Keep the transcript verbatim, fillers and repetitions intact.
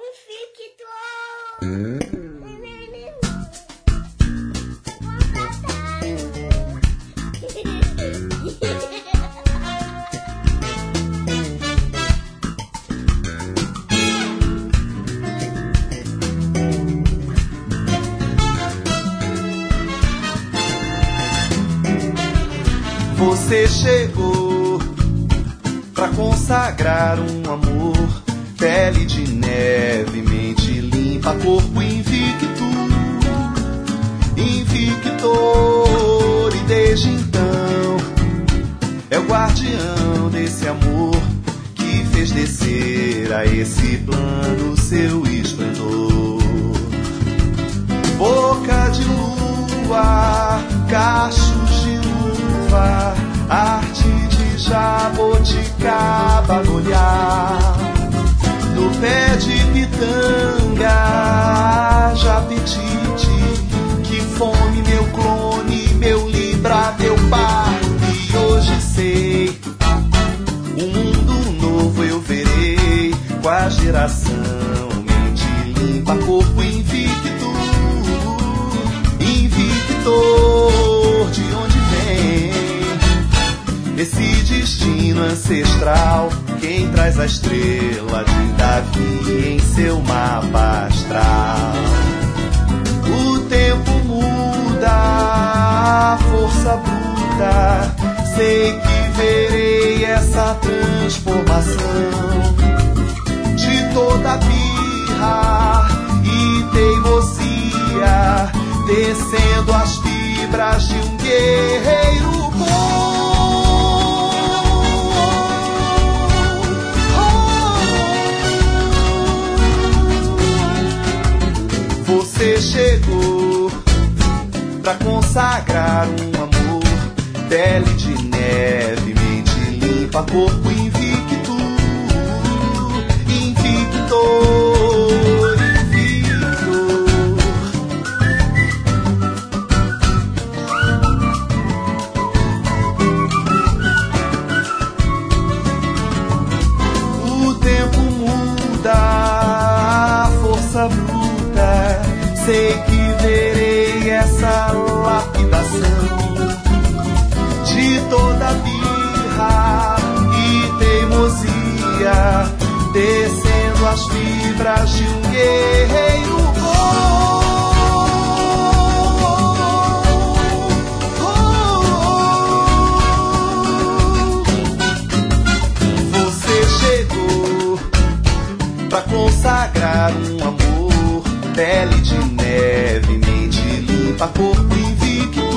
Você chegou pra consagrar um amor, pele de neve, mente limpa, corpo invicto, invictor. E desde então é o guardião desse amor que fez descer a esse plano seu esplendor. Boca de lua, cachos de uva, arte de jaboticaba no olhar, no pé de pitanga, já apetite, que fome, meu clone, meu libra, meu par. E hoje sei, um mundo novo eu verei, com a geração, mente limpa, corpo invicto, invictor. De onde vem esse destino ancestral? Quem traz a estrela de Davi em seu mapa astral? O tempo muda, a força bruta, sei que verei essa transformação de toda birra e teimosia, descendo as fibras de um guerreiro bom. Você chegou pra consagrar um amor, pele de neve, mente limpa, corpo invicto, invictor, invictor. O tempo muda, a força bruta, sei que verei essa lapidação de toda birra e teimosia, descendo as fibras de um guerreiro bom. Você chegou pra consagrar um amor, pele de neve, mente limpa, corpo invicto,